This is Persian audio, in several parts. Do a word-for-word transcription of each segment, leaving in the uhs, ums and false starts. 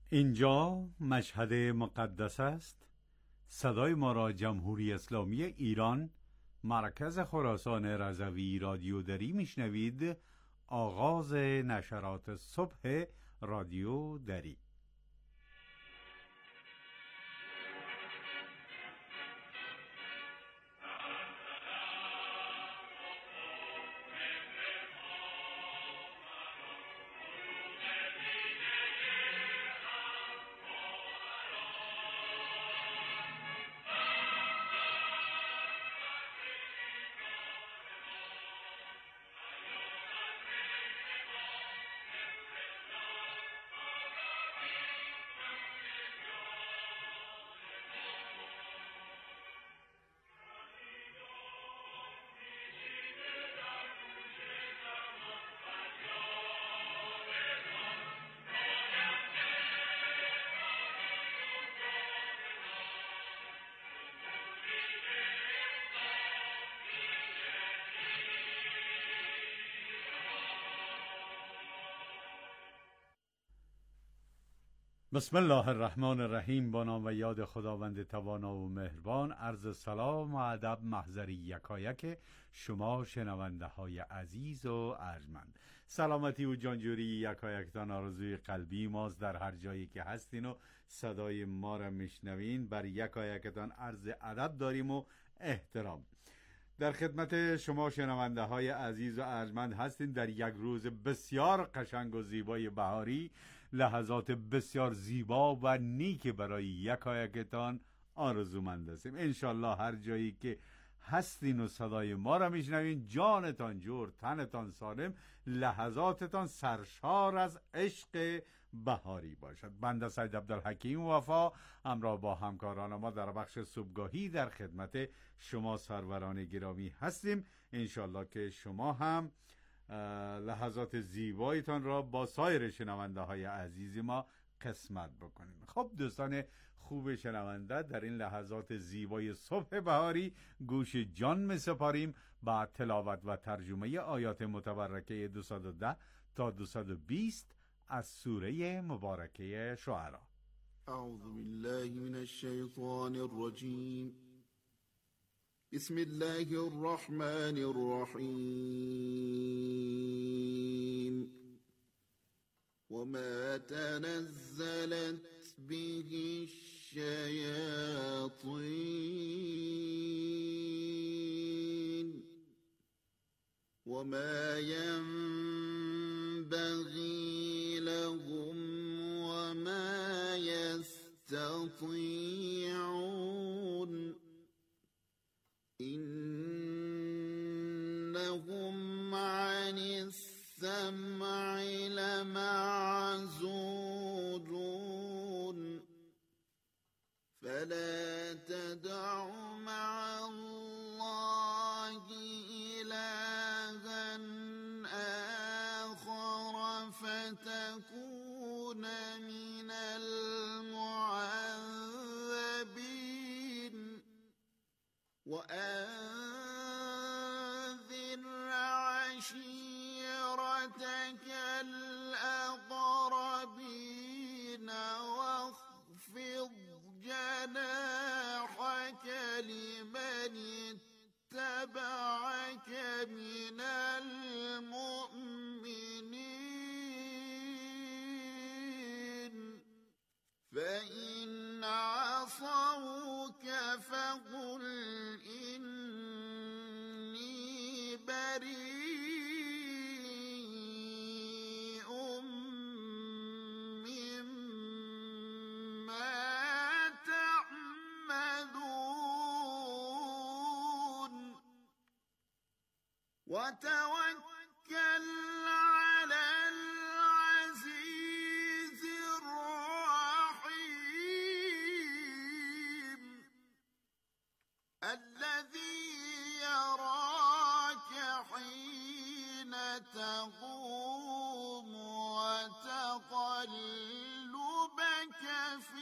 اینجا مشهد مقدس است. صدای ما را جمهوری اسلامی ایران، مرکز خراسان رضوی رادیو دری میشنوید. آغاز نشرات صبح رادیو دری. بسم الله الرحمن الرحیم. با نام و یاد خداوند توانا و مهربان. عرض سلام و ادب محضری یکایک شما شنونده های عزیز و ارجمند. سلامتی و جانجوری یکایکتان آرزوی قلبی ماست در هر جایی که هستین و صدای ما را میشنوین. بر یکایکتان عرض ادب داریم و احترام. در خدمت شما شنونده های عزیز و ارجمند هستیم در یک روز بسیار قشنگ و زیبای بهاری. لحظات بسیار زیبا و نیک برای یکایکتان آرزومند هستیم. انشالله هر جایی که هستین و صدای ما را میشنوین، جانتان جور، تنتان سالم، لحظاتتان سرشار از عشق بهاری باشد. بنده سید عبدالحکیم وفا همراه با همکاران ما در بخش صبحگاهی در خدمت شما سروران گرامی هستیم. انشالله که شما هم لحظات زیبایتان را با سایر شنونده های عزیز ما قسمت بکنیم. خب دوستان خوب شنونده، در این لحظات زیبای صبح بهاری گوش جان می سپاریم با تلاوت و ترجمه آیات متبرکه دویست و ده تا دویست و بیست از سوره مبارکه شعرا. اعوذ بالله من الشیطان الرجیم. بسم الله الرحمن الرحیم. وما تنزلت به الشياطين وما ينبغي لهم وما يستطيعون إنهم عن السمع لمعزولون فلا تدع مع الله إلها آخر فتكون من المعذبين وأنذر عشيرتك الأقربين واخفض جناحك لمن اتبعك من المؤمنين فإن عصوك فقل إني بريء مما تعملون وتوكل على العزيز الرحيم الذي يراك حين تقوم وتقلبك في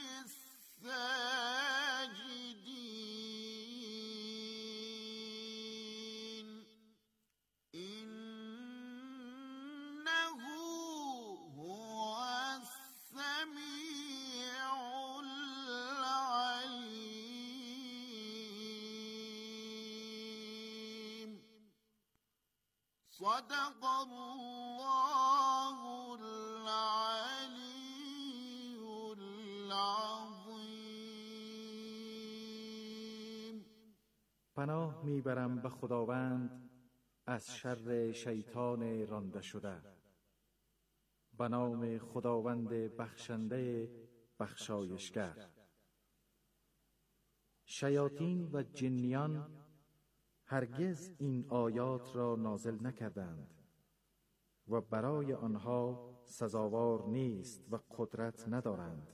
الساجدين إن صدق الله العلی العظیم. پناه میبرم به خداوند از شر شیطان رانده شده. به نام خداوند بخشنده بخشایشگر. شیاطین و جنیان هرگز این آیات را نازل نکردند و برای آنها سزاوار نیست و قدرت ندارند.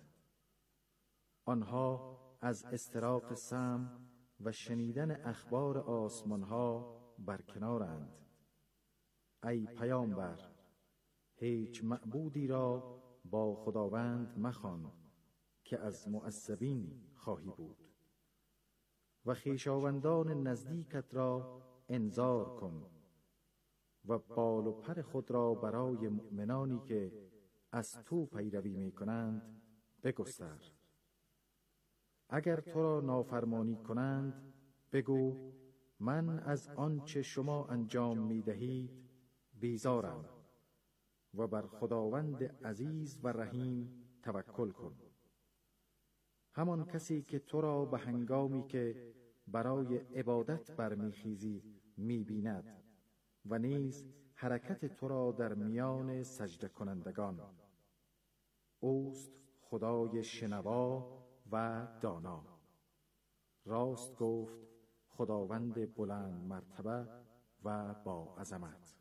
آنها از استراق سمع و شنیدن اخبار آسمانها برکنارند. ای پیامبر، هیچ معبودی را با خداوند مخوان که از معذبین خواهی بود و خویشاوندان نزدیکت را انذار کن و بال و پر خود را برای مؤمنانی که از تو پیروی می کنند بگستر. اگر تو را نافرمانی کنند بگو من از آنچه شما انجام می دهید بیزارم و بر خداوند عزیز و رحیم توکل کن. همان کسی که تو را به هنگامی که برای عبادت برمیخیزی میبیند و نیز حرکت تو را در میان سجده کنندگان. اوست خدای شنوا و دانا. راست گفت خداوند بلند مرتبه و با عظمت.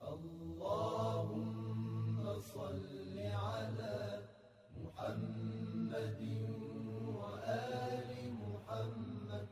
اللهم صل على محمد وآل محمد.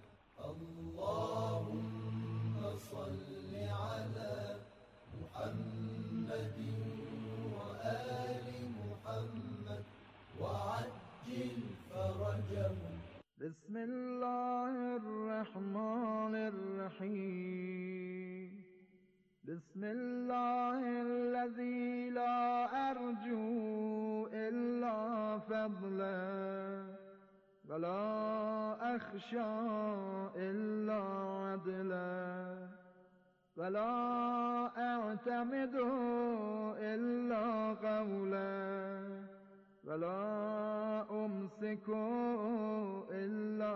اللهم صل على محمد وآل محمد وعجل فرجهم. بسم الله الرحمن الرحیم. بسم الله الذي لا أرجو إلا فضله ولا أخشى إلا عدله ولا أعتمد إلا قوله ولا أمسك إلا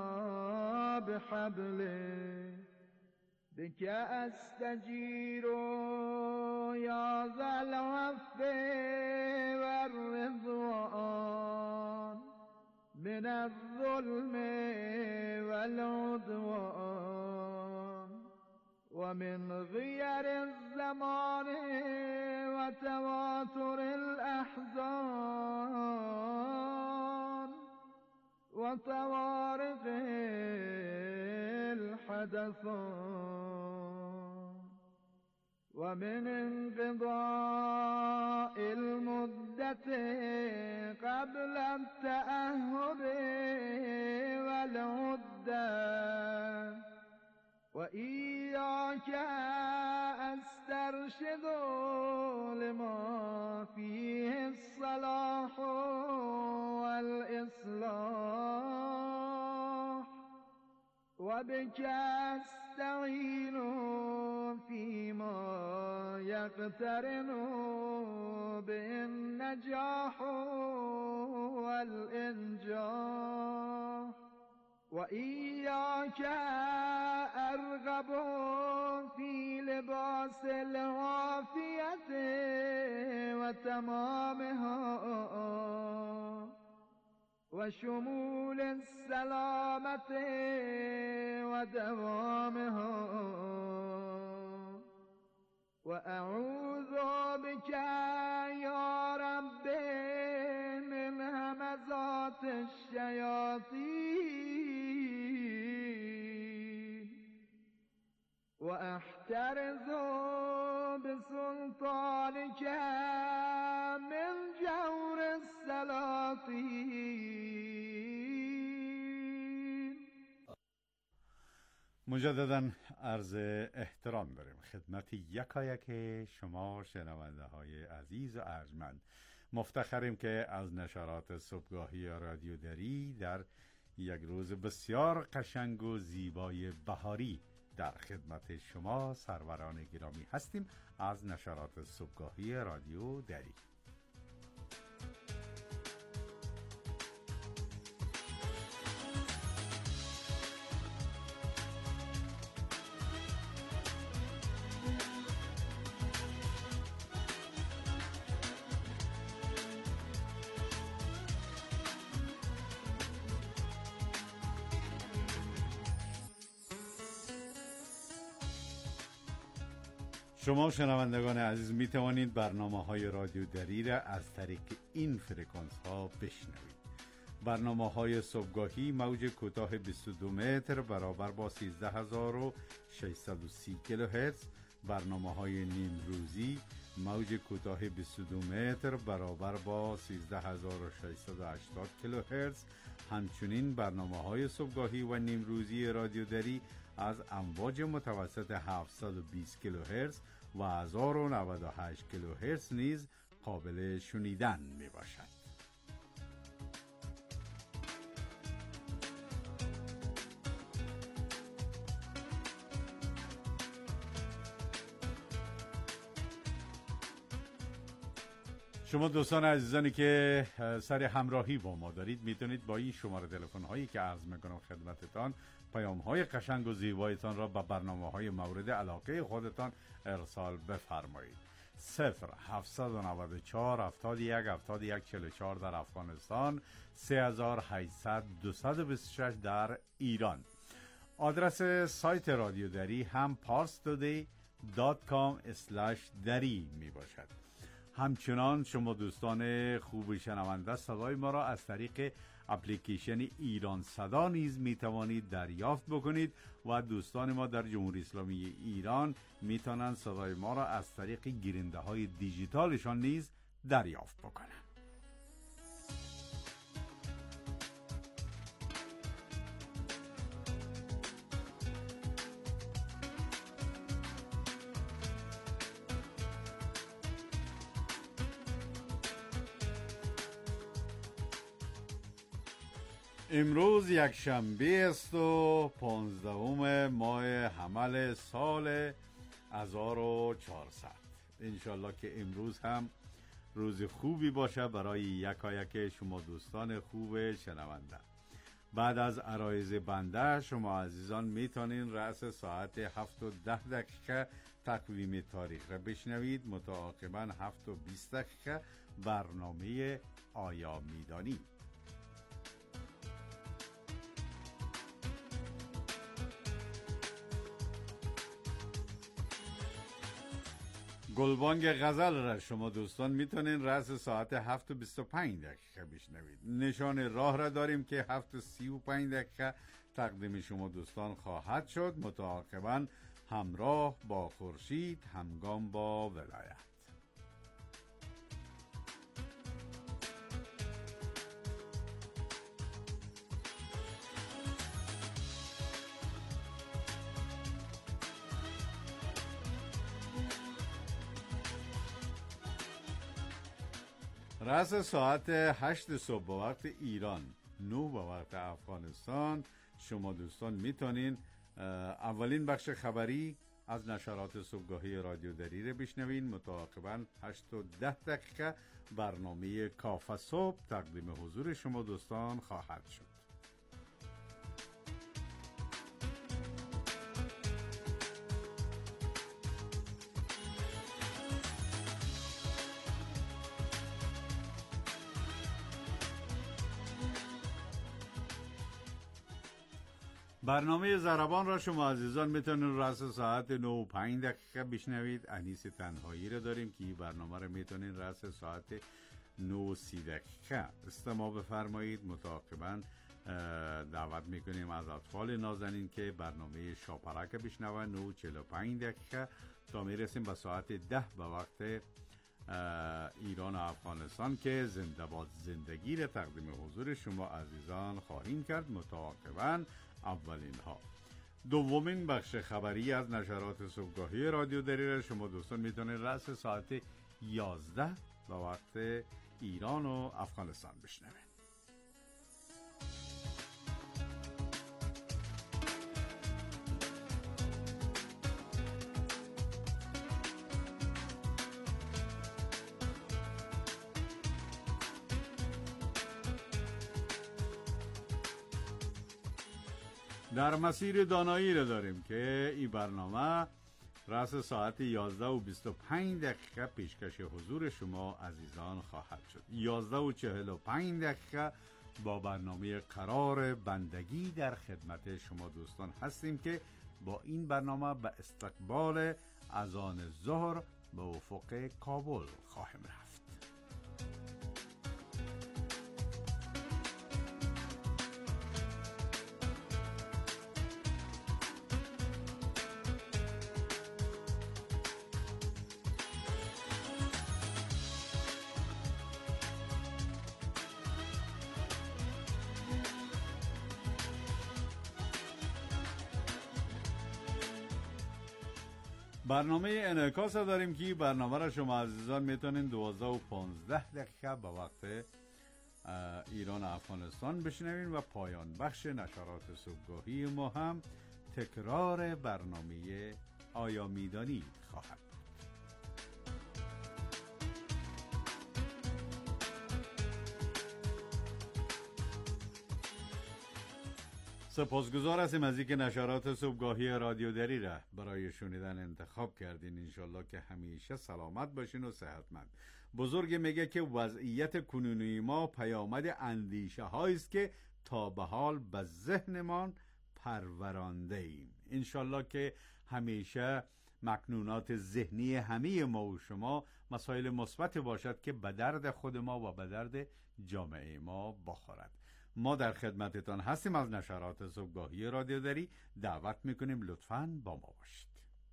بحبله بك أستجير يا ذا العفو والرضوان من الظلم والعدوان ومن غير الزمان وتواتر الأحزان وطوارق الحدثان ومن انقضاء المدة قبل التأهب والعدة وإياك أسترشد لما فيه الصلاح والإصلاح وبك أستعين فيما يقترن به النجاح والإنجاح وإياك أرغب في لباس العافية وتمامها وشمول السلامة ودوامها وأعوذ بك يا رب من همزات الشياطين وأحترز بسلطانك من جور السلاطين. مجددا عرض احترام داریم خدمت یکایک شما شنونده های عزیز و ارجمند. مفتخریم که از نشرات صبحگاهی رادیو دری در یک روز بسیار قشنگ و زیبای بهاری در خدمت شما سروران گرامی هستیم از نشرات صبحگاهی رادیو دری. شما شنوندگان عزیز می توانید برنامه های رادیو دری را از طریق این فرکانس ها بشنوید. برنامه های صبحگاهی موج کوتاه بیست و دو متر برابر با سیزده هزار و ششصد و سی کیلوهرتز، برنامه های نیم روزی موج کوتاه بیست و دو متر برابر با سیزده هزار و ششصد و هشتاد کیلوهرتز. همچنین برنامه های صبحگاهی و نیم روزی رادیو دری از امواج متوسط هفتصد و بیست کیلوهرتز و هزار و نود و هشت کیلوهرتز نیز قابل شنیدن می باشد. شما دوستان عزیزانی که سر همراهی با ما دارید میتونید با این شماره تلفن هایی که عرض میکنم خدمتتان پیام های قشنگ و زیبایتان را به برنامه های مورد علاقه خودتان ارسال بفرمایید. صفر هفتصد و نود و چهار هفتاد و یک هفتاد و یک چهل و چهار در افغانستان، سه هزار و هشتصد دویست و بیست و شش در ایران. آدرس سایت رادیو دری هم پارس تودی دات کام اسلش دری می باشد. همچنان شما دوستان خوب شنونده صدای ما را از طریق اپلیکیشن ایران صدا نیز می توانید دریافت بکنید و دوستان ما در جمهوری اسلامی ایران می توانند صدای ما را از طریق گیرنده های دیجیتالشان نیز دریافت بکنند. امروز یک شنبه است و پانزدهم ماه حمل سال هزار و چهارصد. انشالله که امروز هم روز خوبی باشه برای یکایک شما دوستان خوب شنونده. بعد از عرایض بنده شما عزیزان میتونین رأس ساعت هفت و ده دقیقه تقویم تاریخ را بشنوید. متعاقباً هفت و بیست دقیقه برنامه آیا میدانی. گلبانگ غزل را شما دوستان میتونین رأس ساعت هفت و بیست و پنج دقیقه بشنوید. نشان راه را داریم که هفت و سی و پنج دقیقه تقدیم شما دوستان خواهد شد. متعاقباً همراه با خورشید همگام با ولایت. رأس ساعت هشت صبح به وقت ایران، نه به وقت افغانستان، شما دوستان میتونین اولین بخش خبری از نشرات صبحگاهی رادیو دری رو بشنوین. متعاقباً هشت و ده دقیقه برنامه کافه صبح تقدیم حضور شما دوستان خواهد شد. برنامه ضربان را شما عزیزان میتونید رأس ساعت نه و پنج دقیقه بشنوید. انیس تنهایی را داریم که این برنامه را میتونید رأس ساعت نه و سی دقیقه استماع بفرمایید. متعاقباً دعوت میکنیم از اطفال نازنین که برنامه شاپرک بشنوند. نه و چهل و پنج دقیقه تا میرسیم به ساعت ده به وقت ایران و افغانستان که زنده باد زندگی را تقدیم حضور شما عزیزان خواهیم کرد. متعاقباً اولین ها دومین بخش خبری از نشرات صبحگاهی رادیو دری را شما دوستان میتونید رأس ساعت یازده به وقت ایران و افغانستان بشنوید. در مسیر دانایی را داریم که این برنامه رأس ساعت یازده و بیست و پنج دقیقه پیشکش حضور شما عزیزان خواهد شد. یازده و چهل و پنج دقیقه با برنامه قرار بندگی در خدمت شما دوستان هستیم که با این برنامه به استقبال اذان ظهر به افق کابل خواهیم رفت. برنامه انعکاس داریم که برنامه را شما عزیزان میتونین دوازده و پانزده دقیقه به وقت ایران و افغانستان بشنوین و پایان بخش نشرات صبحگاهی ما هم تکرار برنامه آیا میدانی خواهد. سپاسگزار هستیم از اینکه نشرات صبحگاهی رادیو دری را برای شنیدن انتخاب کردین. انشالله که همیشه سلامت باشین و صحتمند. بزرگ میگه که وضعیت کنونی ما پیامد اندیشه هایی است که تا به حال به ذهنمان پرورانده ایم. انشالله که همیشه مکنونات ذهنی همه ما و شما مسائل مثبت باشد که به درد خود ما و به درد جامعه ما بخورد. ما در خدمتتان هستیم از نشرات صبحگاهی رادیو دری. دعوت میکنیم لطفاً با ما باشید.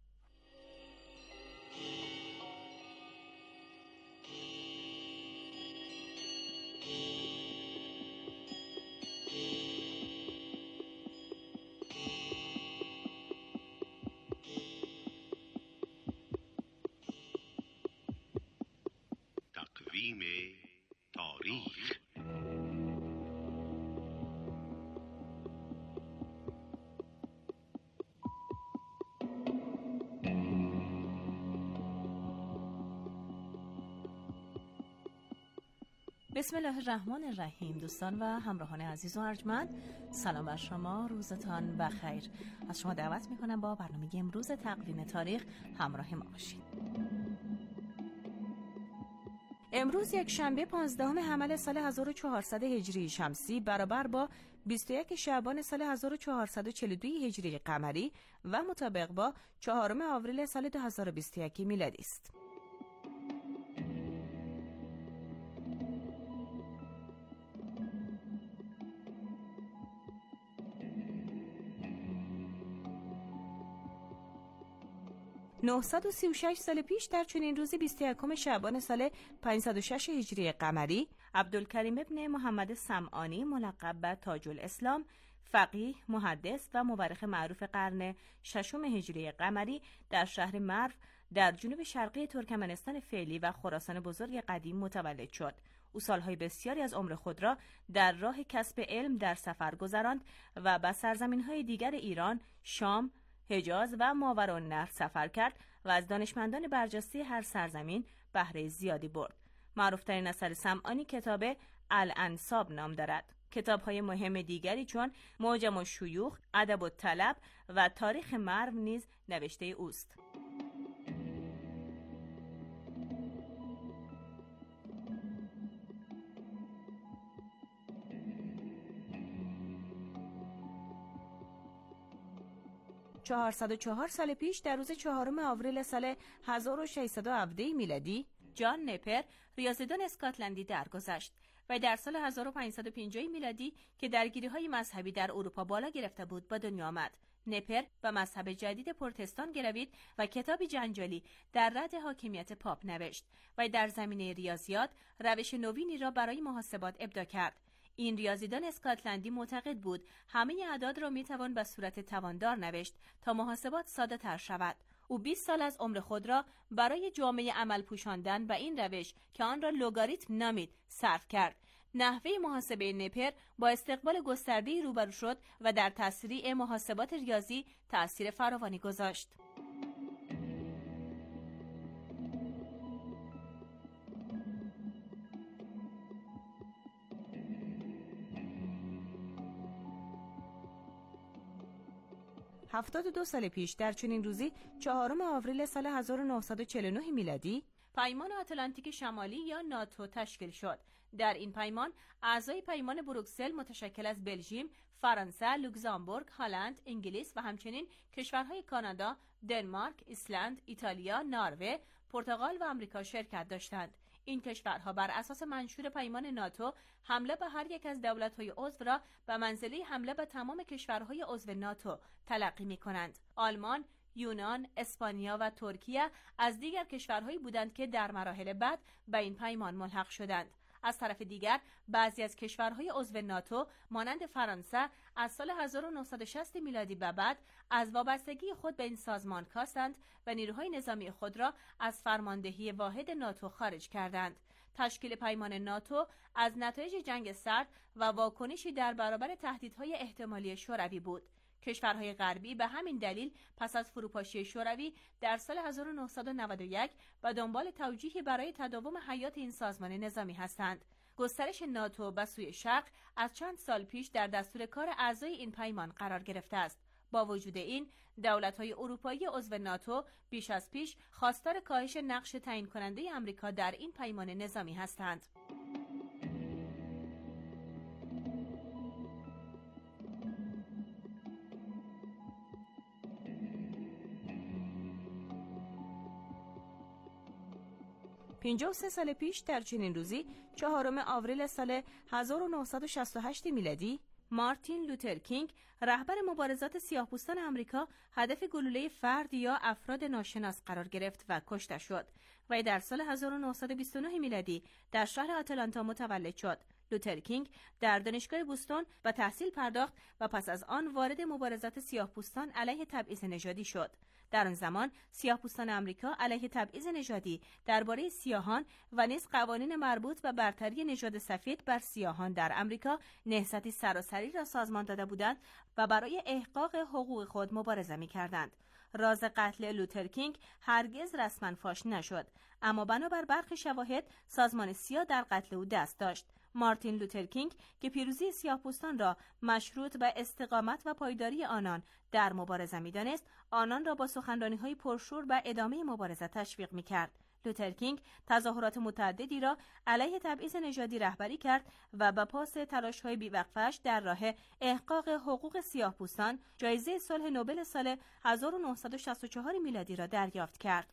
تقویم تاریخ. بسم الله الرحمن الرحیم. دوستان و همراهان عزیز و ارجمند، سلام بر شما، روزتان بخیر. از شما دعوت میکنم با برنامه امروز تقویم تاریخ همراه ما باشید. امروز یک شنبه پانزدهم حمل سال هزار و چهارصد هجری شمسی برابر با بیست و یک شعبان سال هزار و چهارصد و چهل و دو هجری قمری و مطابق با چهارم آوریل سال دو هزار و بیست و یک میلادی است. نهصد و سی و شش سال پیش در چنین روزی بیست و یکم شعبان سال پانصد و شش هجری قمری، عبدالکریم ابن محمد سمعانی ملقب به تاج الاسلام، فقیه، محدث و مورخ معروف قرن ششم هجری قمری در شهر مرو در جنوب شرقی ترکمنستان فعلی و خراسان بزرگ قدیم متولد شد. او سالهای بسیاری از عمر خود را در راه کسب علم در سفر گذراند و به سرزمین‌های دیگر ایران، شام، حجاز و ماوراءالنهر سفر کرد و از دانشمندان برجسته هر سرزمین بهره زیادی برد. معروفترین اثر سمعانی کتاب الانساب نام دارد. کتاب‌های مهم دیگری چون معجم الشیوخ، ادب الطلب و تاریخ مرو نیز نوشته اوست. چهارصد و چهار سال پیش در روز چهارم آوریل سال هزار و ششصد و هفده میلادی، جان نپر ریاضیدان اسکاتلندی درگذشت و در سال هزار و پانصد و پنجاه میلادی که درگیری‌های مذهبی در اروپا بالا گرفته بود به دنیا آمد. نپر به مذهب جدید پروتستان گروید و کتابی جنجالی در رد حاکمیت پاپ نوشت و در زمینه ریاضیات روش نوینی را برای محاسبات ابداع کرد. این ریاضیدان اسکاتلندی معتقد بود همه اعداد را میتوان به صورت تواندار نوشت تا محاسبات ساده تر شود. او بیست سال از عمر خود را برای جامعه عمل پوشاندن به این روش که آن را لوگاریتم نامید صرف کرد. نحوه محاسبه نپر با استقبال گسترده‌ای روبرو شد و در تسریع محاسبات ریاضی تأثیر فراوانی گذاشت. هفتاد و دو سال پیش در چنین روزی چهارم آوریل سال هزار و نهصد و چهل و نه میلادی پیمان آتلانتیک شمالی یا ناتو تشکیل شد. در این پیمان اعضای پیمان بروکسل متشکل از بلژیم، فرانسه، لوکزامبورگ، هلند، انگلیس و همچنین کشورهای کانادا، دنمارک، ایسلند، ایتالیا، نروژ، پرتغال و آمریکا شرکت داشتند. این کشورها بر اساس منشور پیمان ناتو حمله به هر یک از دولت‌های عضو را به منزله حمله به تمام کشورهای عضو ناتو تلقی می‌کنند. آلمان، یونان، اسپانیا و ترکیه از دیگر کشورهایی بودند که در مراحل بعد به این پیمان ملحق شدند. از طرف دیگر بعضی از کشورهای عضو ناتو مانند فرانسه از سال هزار و نهصد و شصت میلادی به بعد از وابستگی خود به این سازمان کاستند و نیروهای نظامی خود را از فرماندهی واحد ناتو خارج کردند. تشکیل پیمان ناتو از نتایج جنگ سرد و واکنشی در برابر تهدیدهای احتمالی شوروی بود. کشورهای غربی به همین دلیل پس از فروپاشی شوروی در سال هزار و نهصد و نود و یک به دنبال توجیهی برای تداوم حیات این سازمان نظامی هستند. گسترش ناتو به سوی شرق از چند سال پیش در دستور کار اعضای این پیمان قرار گرفته است. با وجود این، دولت‌های اروپایی عضو ناتو بیش از پیش خواستار کاهش نقش تعیین کننده آمریکا در این پیمان نظامی هستند. پنجاه و سه سال پیش در چنین روزی چهارم آوریل سال هزار و نهصد و شصت و هشت میلادی مارتین لوتر کینگ رهبر مبارزات سیاه‌پوستان آمریکا هدف گلوله فرد یا افراد ناشناس قرار گرفت و کشته شد و در سال هزار و نهصد و بیست و نه میلادی در شهر آتلانتا متولد شد. لوتر کینگ در دانشگاه بوستون به تحصیل پرداخت و پس از آن وارد مبارزات سیاه‌پوستان علیه تبعیض نژادی شد. در آن زمان سیاه‌پوستان آمریکا علیه تبعیض نژادی درباره سیاهان و نیز قوانین مربوط به برتری نژاد سفید بر سیاهان در آمریکا نهضتی سراسری را سازمان داده بودند و برای احقاق حقوق خود مبارزه می‌کردند. راز قتل لوتر کینگ هرگز رسما فاش نشد، اما بنابر برخی شواهد سازمان سیا در قتل او دست داشت. مارتین لوتر کینگ که پیروزی سیاه‌پوستان را مشروط به استقامت و پایداری آنان در مبارزه می‌دانست، آنان را با سخنرانی‌های پرشور به ادامه مبارزه تشویق می‌کرد. لوتر کینگ تظاهرات متعددی را علیه تبعیض نژادی رهبری کرد و به پاس تلاش‌های بی‌وقفه‌اش در راه احقاق حقوق سیاه‌پوستان جایزه صلح نوبل سال هزار و نهصد و شصت و چهار میلادی را دریافت کرد.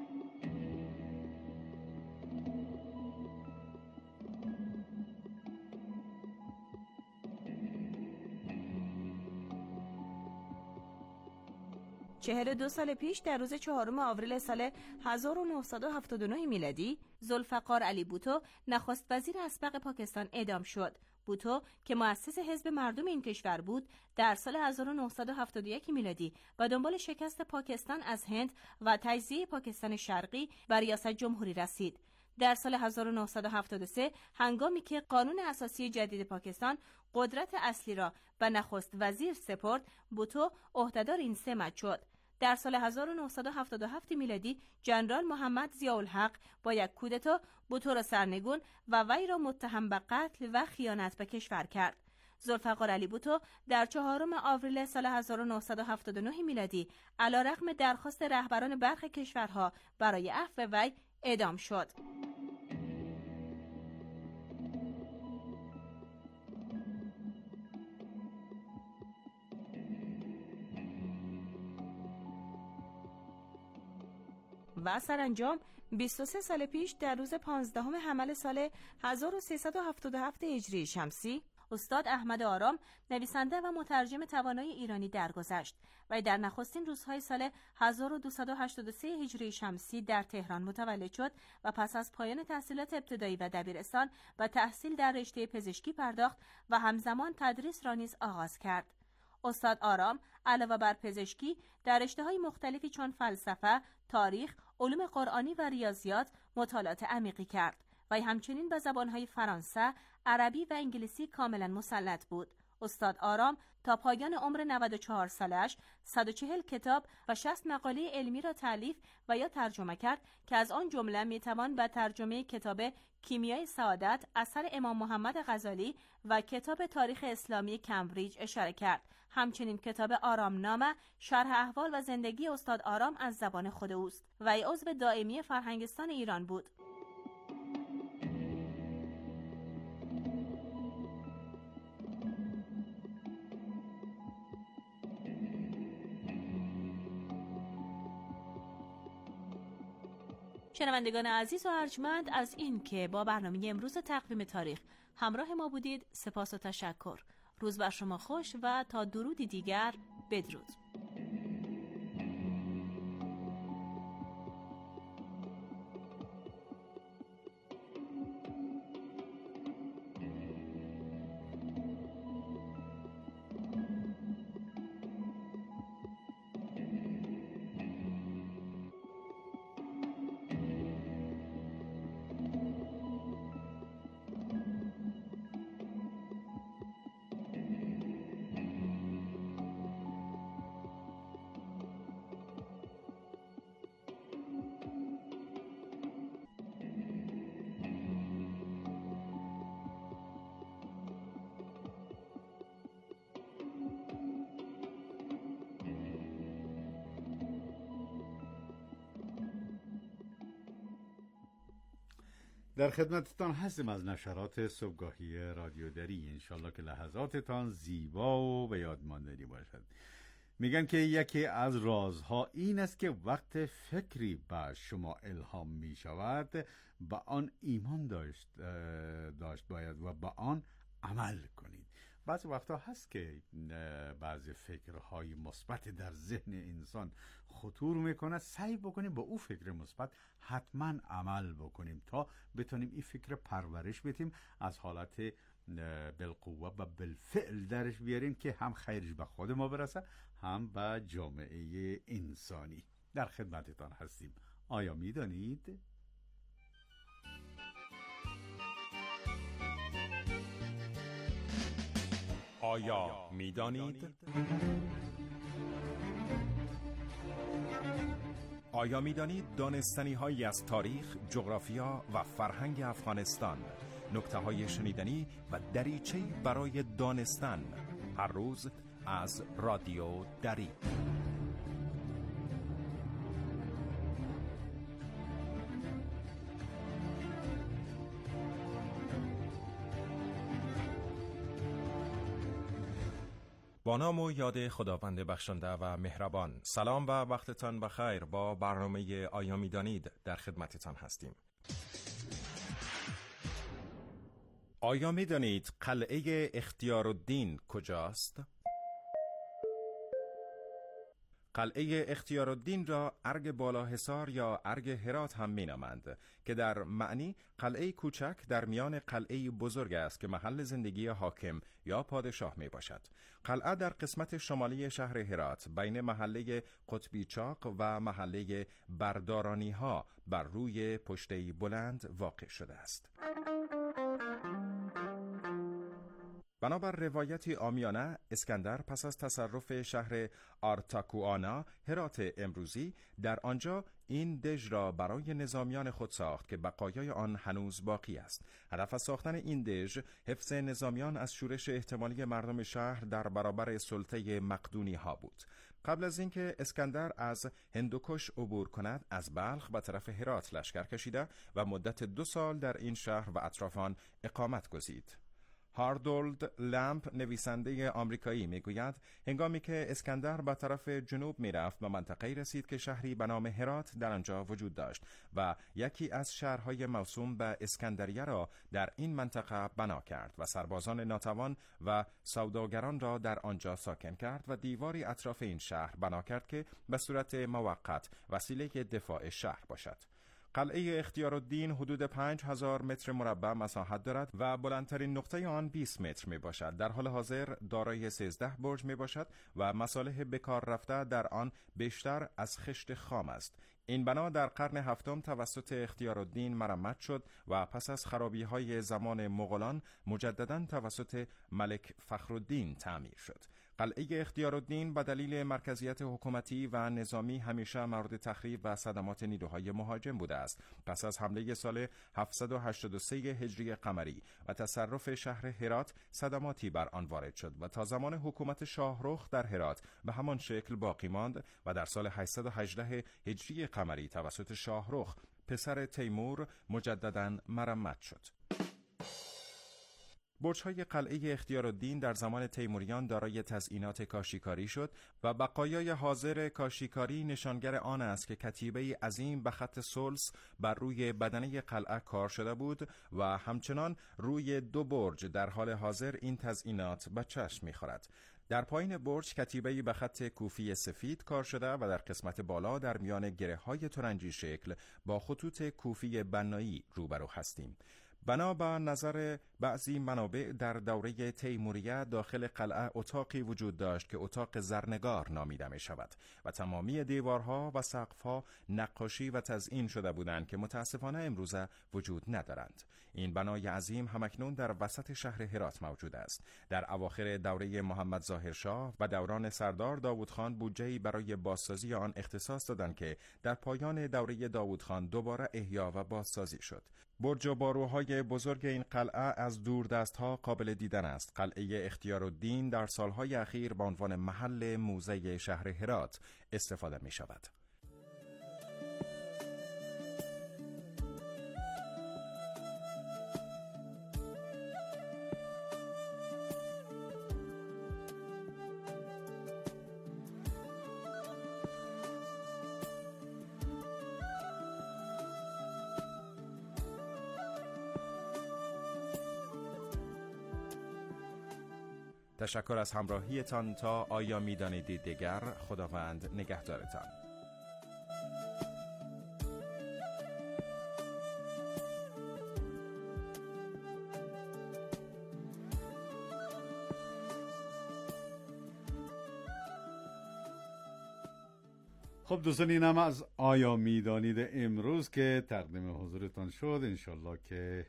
چهل و دو سال پیش در روز چهارم آوریل سال هزار و نهصد و هفتاد و نه میلادی ذوالفقار علی بوتو نخست وزیر اسبق پاکستان اعدام شد. بوتو که مؤسس حزب مردم این کشور بود، در سال هزار و نهصد و هفتاد و یک میلادی و دنبال شکست پاکستان از هند و تجزیه پاکستان شرقی بر ریاست جمهوری رسید. در سال هزار و نهصد و هفتاد و سه هنگامی که قانون اساسی جدید پاکستان قدرت اصلی را به نخست وزیر سپرد، بوتو عهدهدار این سمت شد. در سال هزار و نهصد و هفتاد و هفت میلادی ژنرال محمد ضیاءالحق با یک کودتا بوتو را سرنگون و وی را متهم به قتل و خیانت به کشور کرد. ذوالفقار علی بوتو در چهارم آوریل سال هزار و نهصد و هفتاد و نه میلادی علیرغم درخواست رهبران برخی کشورها برای عفو وی اعدام شد. و سرانجام بیست و سه سال پیش در روز پانزدهم حمل سال هزار و سیصد و هفتاد و هفت هجری شمسی استاد احمد آرام نویسنده و مترجم توانای ایرانی درگذشت و در نخستین روزهای سال هزار و دویست و هشتاد و سه هجری شمسی در تهران متولد شد و پس از پایان تحصیلات ابتدایی و دبیرستان و تحصیل در رشته پزشکی پرداخت و همزمان تدریس را نیز آغاز کرد. استاد آرام علاوه بر پزشکی در رشته‌های مختلفی چون فلسفه، تاریخ، علوم قرآنی و ریاضیات مطالعات عمیقی کرد و همچنین به زبان‌های فرانسه، عربی و انگلیسی کاملا مسلط بود. استاد آرام تا پایان عمر نود و چهار سالش صد و چهل کتاب و شصت مقاله علمی را تالیف و یا ترجمه کرد که از آن جمله میتوان به ترجمه کتاب کیمیای سعادت اثر امام محمد غزالی و کتاب تاریخ اسلامی کمبریج اشاره کرد. همچنین کتاب آرام نامه شرح احوال و زندگی استاد آرام از زبان خود اوست و ای عضو دائمی فرهنگستان ایران بود. شنوندگان عزیز و ارجمند، از این که با برنامه امروز تقویم تاریخ همراه ما بودید سپاس و تشکر. روز بر شما خوش و تا درودی دیگر بدرود. در خدمتتان هستیم از نشرات صبحگاهی رادیو دری. انشالله که لحظاتتان زیبا و به یاد ماندنی باشد. میگن که یکی از رازها این است که وقت فکری به شما الهام می شود به آن ایمان داشت, داشت باید و به آن عمل کنید. بعضی وقتا هست که بعضی فکرهای مثبت در ذهن انسان خطور میکنه، سعی بکنیم با او فکر مثبت حتما عمل بکنیم تا بتونیم این فکر پرورش بدیم، از حالت بالقوه و بالفعل درش بیاریم که هم خیرش به خود ما برسه هم به جامعه انسانی. در خدمتتان هستیم. آیا میدانید؟ آیا میدانید؟ آیا میدانید دانستنی هایی از تاریخ، جغرافیا و فرهنگ افغانستان، نکته های شنیدنی و دریچه‌ای برای دانستن، هر روز از رادیو دری. با نام و یاد خداوند بخشنده و مهربان. سلام و وقتتان بخیر. با برنامه آیا میدانید در خدمتتان هستیم. آیا میدانید قلعه اختیارالدین کجاست؟ قلعه اختیارالدین را ارگ بالاحصار یا ارگ هرات هم مینامند که در معنی قلعه کوچک در میان قلعه بزرگ است که محل زندگی حاکم یا پادشاه می باشد. قلعه در قسمت شمالی شهر هرات بین محله قطبی چاق و محله بردارانی ها بر روی پشته بلند واقع شده است. بنابر روایتی عامیانه، اسکندر پس از تصرف شهر آرتاکوانا هرات امروزی در آنجا این دژ را برای نظامیان خود ساخت که بقایای آن هنوز باقی است. هدف از ساختن این دژ حفظ نظامیان از شورش احتمالی مردم شهر در برابر سلطه مقدونی ها بود. قبل از اینکه اسکندر از هندوکش عبور کند، از بلخ به طرف هرات لشکر کشیده و مدت دو سال در این شهر و اطراف آن اقامت گزید. هاردولد لمپ نویسنده آمریکایی میگوید هنگامی که اسکندر به طرف جنوب میرفت به منطقه‌ای رسید که شهری به نام هرات در آنجا وجود داشت و یکی از شهرهای موسوم به اسکندریه را در این منطقه بنا کرد و سربازان ناتوان و سوداگران را در آنجا ساکن کرد و دیواری اطراف این شهر بنا کرد که به صورت موقت وسیله دفاع شهر باشد. قلعه اختیارالدین حدود پنج هزار متر مربع مساحت دارد و بلندترین نقطه آن بیست متر می باشد. در حال حاضر دارای سیزده برج می باشد و مصالح بکار رفته در آن بیشتر از خشت خام است. این بنا در قرن هفتم توسط اختیارالدین مرمت شد و پس از خرابی‌های زمان مغولان مجدداً توسط ملک فخرالدین تعمیر شد. قلعه اختیارالدین به دلیل مرکزیت حکومتی و نظامی همیشه مورد تخریب و صدمات نیروهای مهاجم بوده است. پس از حمله سال هفتصد و هشتاد و سه هجری قمری و تصرف شهر هرات صدماتی بر آن وارد شد و تا زمان حکومت شاهرخ در هرات به همان شکل باقی ماند و در سال هشتصد و هجده هجری قمری توسط شاهرخ پسر تیمور مجدداً مرمت شد. برج‌های قلعه اختیارالدین در زمان تیموریان دارای تزئینات کاشیکاری شد و بقایای حاضر کاشیکاری نشانگر آن است که کتیبه عظیم به خط سلس بر روی بدنه قلعه کار شده بود و همچنان روی دو برج در حال حاضر این تزئینات به چشم می‌خورد. در پایین برج کتیبه‌ای به خط کوفی سفید کار شده و در قسمت بالا در میان گره‌های ترنجی شکل با خطوط کوفی بنایی روبرو هستیم. بنا به نظر بعضی منابع در دوره تیموریه داخل قلعه اتاقی وجود داشت که اتاق زرنگار نامیده می شود و تمامی دیوارها و سقفها نقاشی و تزئین شده بودند که متاسفانه امروزه وجود ندارند. این بنای عظیم همکنون در وسط شهر هرات موجود است. در اواخر دوره محمد ظاهر شاه و دوران سردار داوود خان بودجه‌ای برای بازسازی آن اختصاص دادند که در پایان دوره داوود خان دوباره احیا و بازسازی شد. برج و باروهای بزرگ این قلعه از دور دستها قابل دیدن است. قلعه اختیارالدین در سالهای اخیر به عنوان محل موزه شهر هرات استفاده می شود. تشکر از همراهیتان. تا آیا می دانید دیگر؟ خداوند نگهدارتان. خب دوستان، این هم از آیا میدانید امروز که تقدیم حضورتان شد. انشالله که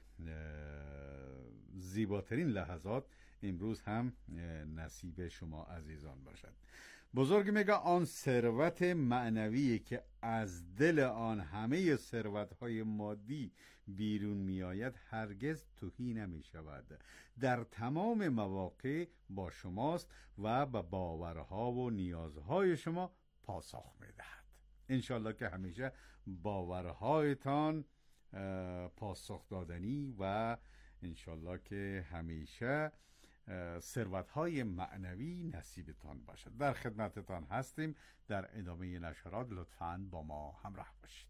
زیباترین لحظات امروز هم نصیب شما عزیزان باشد. بزرگ میگه آن ثروت معنوی که از دل آن همه ثروت‌های مادی بیرون میآید هرگز تهی نمی شود. در تمام مواقع با شماست و به باورها و نیازهای شما پاسخ میدهد. انشالله که همیشه باورهایتان پاسخ دادنی و انشالله که همیشه ثروت‌های معنوی نصیبتان باشد. در خدمتتان هستیم. در ادامه نشرات لطفاً با ما همراه باشید.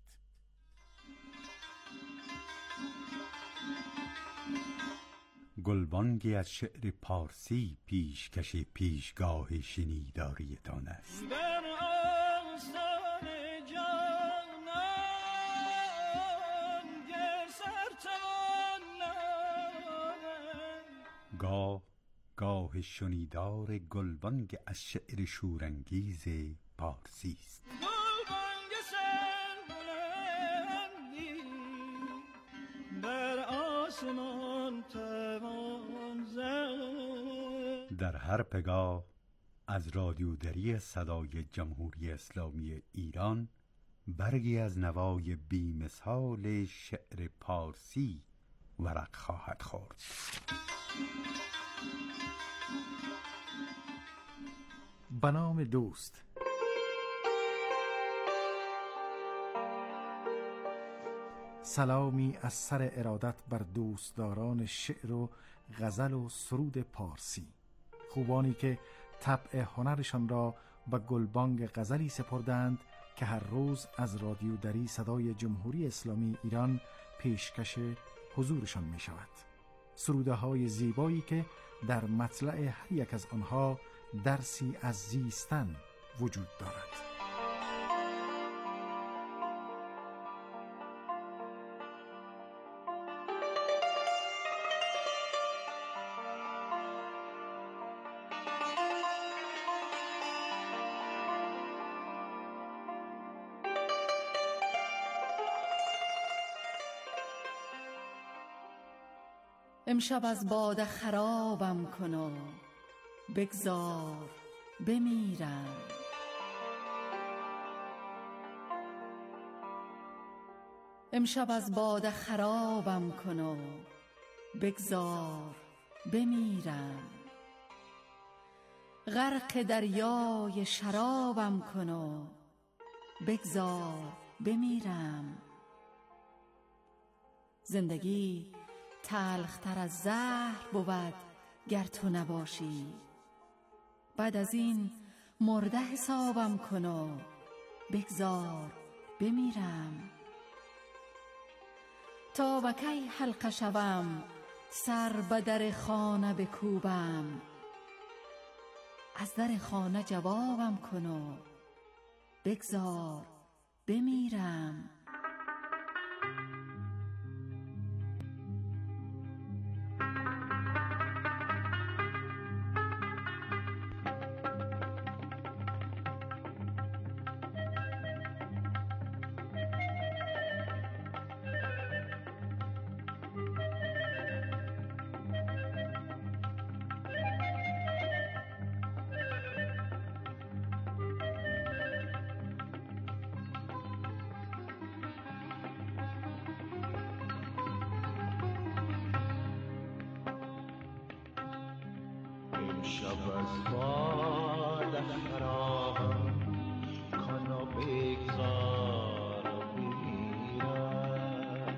گلبانگی از شعر پارسی پیشکش پیشگاه شنیداریتان است. گاه گاه شنیدار گلبانگ از شعر شورانگیز پارسی است. گلبانگ سربلندی بر آسمان توان زد. در هر پگاه از رادیودری صدای جمهوری اسلامی ایران برگی از نوای بی‌مثال شعر پارسی ورق خواهد خورد. به نام دوست. سلامی از سر ارادت بر دوستداران شعر و غزل و سرود پارسی، خوبانی که طبع هنرشان را به گلبانگ غزلی سپردند که هر روز از رادیو دری صدای جمهوری اسلامی ایران پیشکش حضورشان می شود. سروده های زیبایی که در مطلع هر یک از آنها درسی از زیستن وجود دارد. امشب از باده خرابم کن و بگذار بمیرم. امشب از باده خرابم کن و بگذار بمیرم. غرق دریای شرابم کن و بگذار بمیرم. زندگی تلختر از زهر بود گر تو نباشی. بعد از این مرده حسابم کن و بگذار بمیرم. تا به کی حلقه شوم سر به در خانه بکوبم. از در خانه جوابم کن و بگذار بمیرم. شب از باد خرابم کن و بگذار و بمیرم.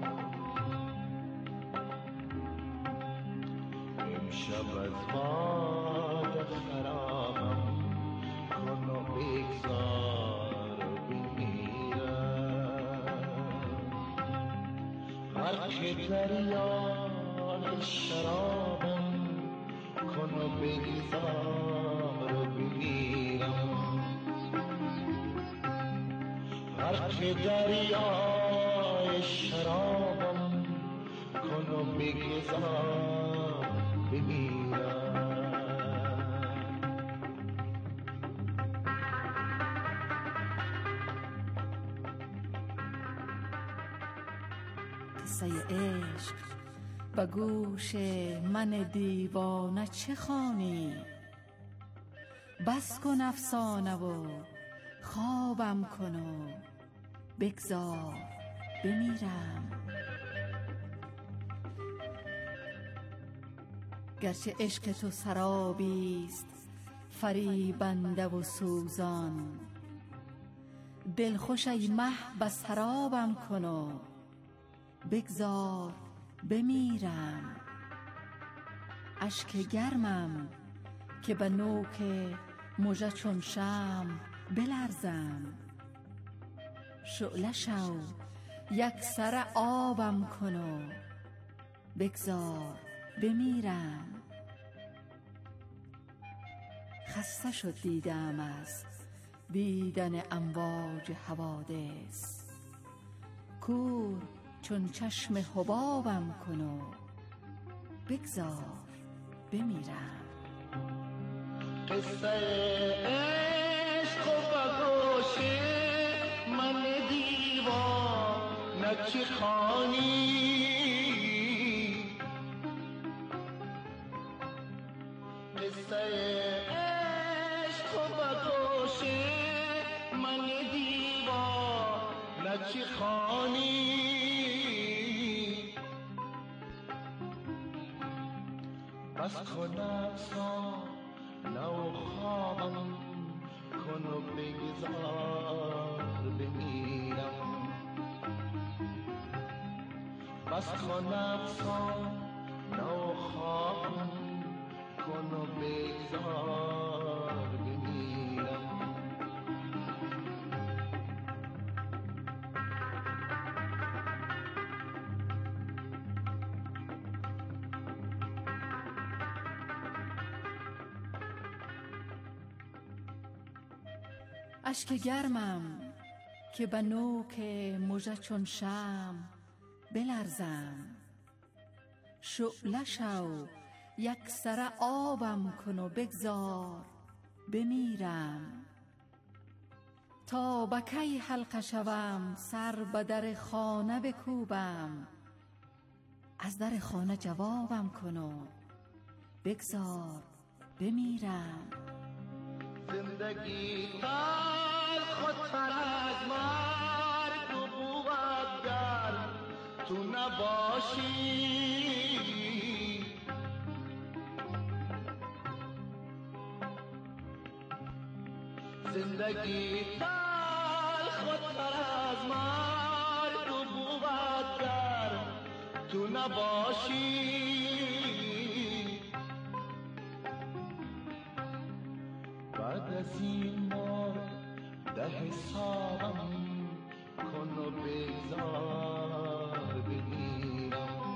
امشب از باد خرابم کن و بگذار و بمیرم. غرق دریای شرابم کن و بگذار و بمیرم. غرق دریای شرابم کن و بگذار بمیرم. قصه عشق به گوش من دیوانه چه خوانی؟ بس کن افسانه و خوابم کن و بگذار بمیرم. گرچه عشق تو سرابیست فریبنده و سوزان. دل خوش ای مه به سرابم کن و بگذار بمیرم. اشک گرمم که به نوک مژه چون شمع بلرزم. شعله شو یک سر آبم کن و بگذار بمیرم. خسته شد دیدم از دیدن امواج حوادث. کور چون چشم حبابم کن و بگذار بمیرم. قصه عشق و بگوش من دیوانه چه خوانی؟ قصه عشق و بگوش من دیوانه چه خوانی؟ بس کن افسانه و خوابم کن و بگذار بمیرم. بس کن افسانه و خوابم کن و بگذار بمیرم. اشک گرمم که به نوک مژه چون شمع بلرزم. شعله شو یک سر آبم کن و بگذار بمیرم. تا به کی حلقه شوم سر به در خانه بکوبم. از در خانه جوابم کن و بگذار بمیرم. زندگی تلخ و تر از مرگ و بود گر تو نباشی. زندگی تلخ و تر از مرگ و بود گر تو نباشی. بعد از این ما ده حسابم کن و بگذار بمیرم.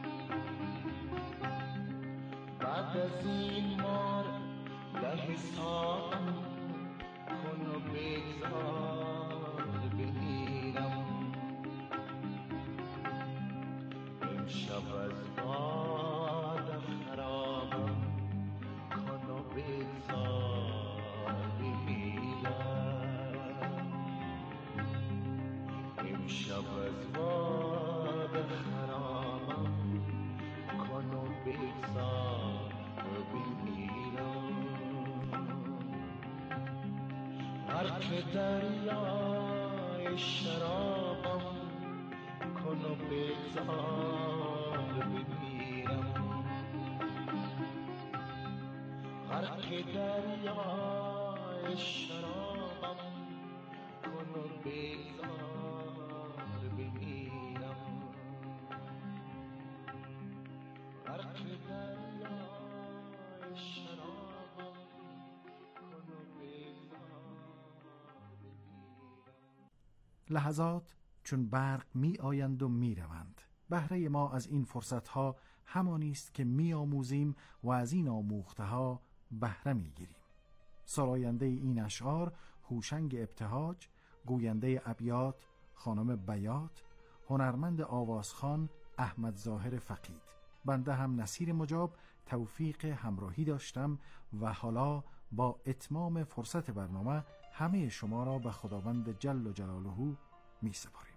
بعد از این ما ده حسابم کن و بگذار بمیرم. امشب از باد خرابم کن و بگذار بمیرم. امشب از باد خرابم کن و بگذار بمیرم. غرق دریای شرابم کن و بگذار بمیرم. غرق دریای شرابم کن و بگذار بمیرم. غرق دریای شرابم کن و لحظات چون برق می آیند و می روند. بهره ما از این فرصت ها همانی است که می آموزیم و از این آموخته ها بهره می گیریم. سراینده این اشعار هوشنگ ابتهاج، گوینده ابیات خانم بیات، هنرمند آوازخوان احمد ظاهر فقید. بنده هم نصیر مجاب توفیق همراهی داشتم و حالا با اتمام فرصت برنامه همه شما را به خداوند جل و جلاله می سپاریم.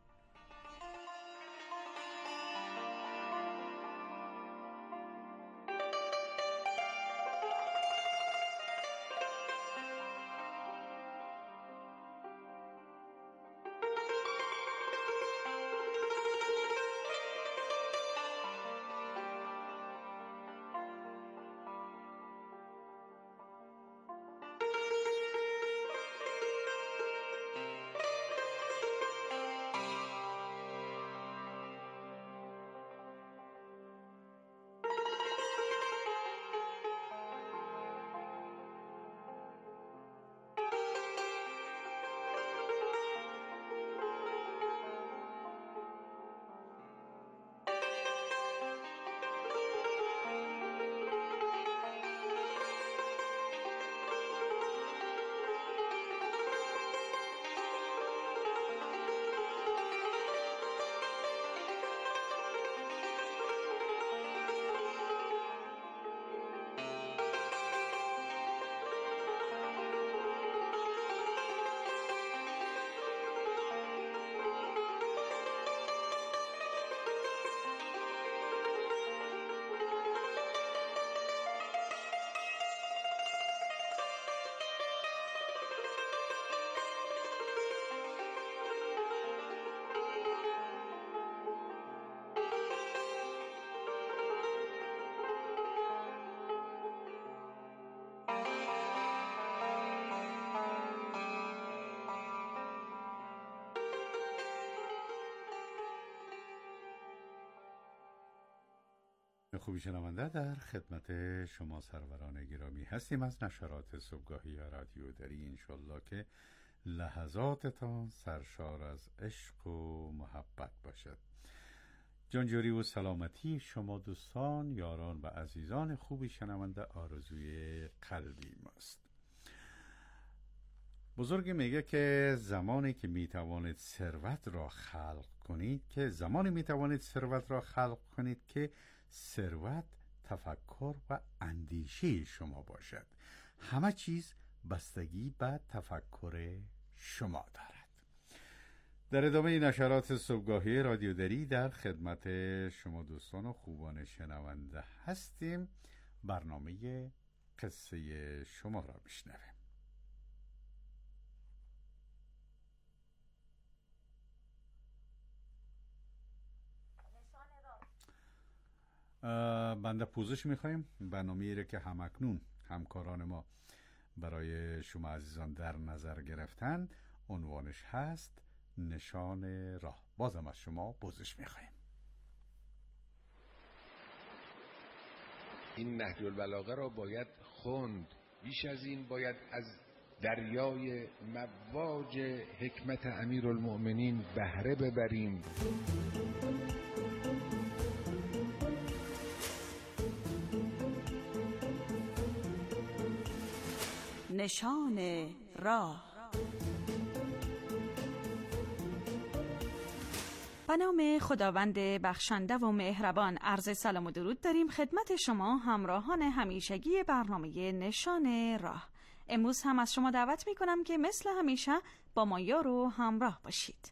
خوبی شنونده، در خدمت شما سروران گرامی هستیم از نشرات صبحگاهی رادیو دری. انشالله که لحظاتتان سرشار از عشق و محبت باشد. جانجوری و سلامتی شما دوستان، یاران و عزیزان خوبی شنونده آرزوی قلبی ماست. بزرگ میگه که زمانی که میتوانید ثروت را خلق کنید که زمانی میتوانید ثروت را خلق کنید که ثروت تفکر و اندیشه شما باشد. همه چیز بستگی به تفکر شما دارد. در ادامه نشرات صبحگاهی رادیو دری در خدمت شما دوستان و خوبان شنونده هستیم. برنامه قصه شما را میشنویم. بنده پوزش میخواییم. برنامه‌ای را که همکنون همکاران ما برای شما عزیزان در نظر گرفتن عنوانش هست نشان راه. بازم از شما پوزش میخواییم. این نهج البلاغه را باید خوند. بیش از این باید از دریای مواج حکمت امیرالمؤمنین بهره ببریم. نشان راه. به نام خداوند بخشنده و مهربان عرض سلام و درود داریم خدمت شما همراهان همیشگی برنامه نشان راه. امروز هم از شما دعوت می کنم که مثل همیشه با ما یار و همراه باشید.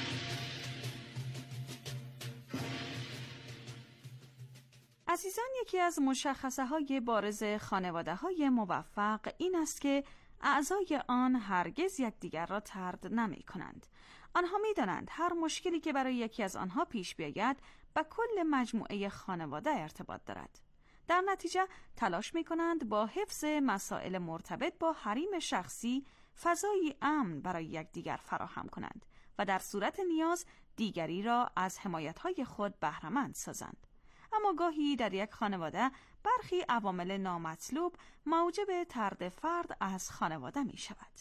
عزیزان، یکی از مشخصه های بارز خانواده های موفق این است که اعضای آن هرگز یکدیگر را طرد نمی کنند. آنها می دانند هر مشکلی که برای یکی از آنها پیش بیاید با کل مجموعه خانواده ارتباط دارد. در نتیجه تلاش می کنند با حفظ مسائل مرتبط با حریم شخصی فضایی امن برای یکدیگر فراهم کنند و در صورت نیاز دیگری را از حمایت‌های خود بهره‌مند سازند. اما گاهی در یک خانواده برخی عوامل نامطلوب موجب طرد فرد از خانواده می شود.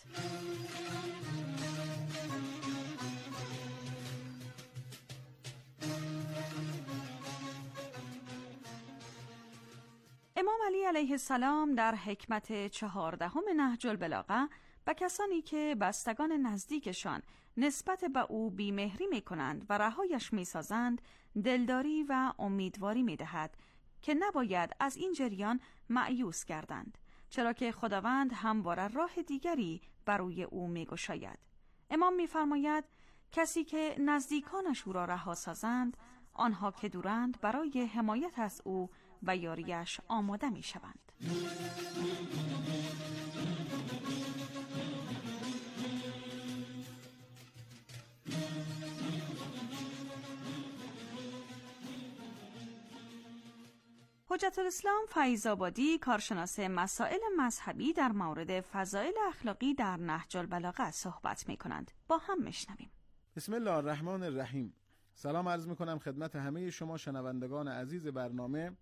امام علی علیه السلام در حکمت چهاردهم نهج البلاغه به کسانی که بستگان نزدیکشان نسبت به او بیمهری می کنند و رهایش می سازند دلداری و امیدواری می دهد که نباید از این جریان مأیوس گردند، چرا که خداوند همواره راه دیگری برای او می گشاید. امام می فرماید کسی که نزدیکانش او را رها سازند، آنها که دورند برای حمایت از او و یاریش آماده می شوند. حجت الاسلام فیض‌آبادی کارشناس مسائل مذهبی در مورد فضائل اخلاقی در نهج البلاغه صحبت می کنند. با هم میشنویم. بسم الله الرحمن الرحیم. سلام عرض می کنم خدمت همه شما شنوندگان عزیز برنامه.